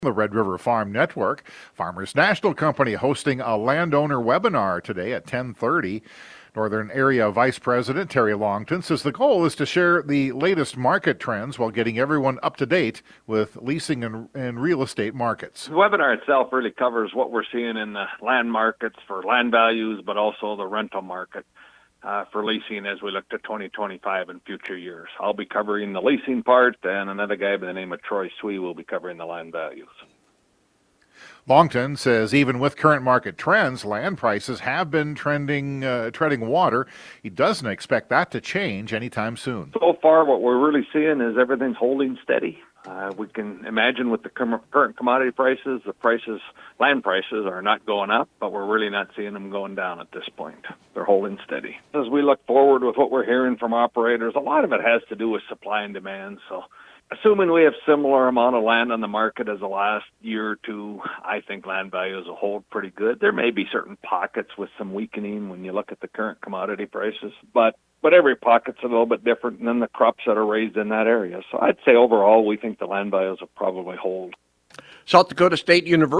The Red River Farm Network, Farmers National Company, hosting a landowner webinar today at 10:30. Northern Area Vice President Terry Longton says the goal is to share the latest market trends while getting everyone up to date with leasing and real estate markets. The webinar itself really covers what we're seeing in the land markets for land values, but also the rental market for leasing as we look to 2025 and future years. I'll be covering the leasing part, and another guy by the name of Troy Swee will be covering the land values. Longton says even with current market trends, land prices have been treading water. He doesn't expect that to change anytime soon. So far, what we're really seeing is everything's holding steady. We can imagine with the current commodity prices, land prices are not going up, but we're really not seeing them going down at this point. They're holding steady. As we look forward with what we're hearing from operators, a lot of it has to do with supply and demand. So assuming we have similar amount of land on the market as the last year or two, I think land values will hold pretty good. There may be certain pockets with some weakening when you look at the current commodity prices, but every pocket's a little bit different than the crops that are raised in that area. So I'd say overall we think the land values will probably hold. South Dakota State University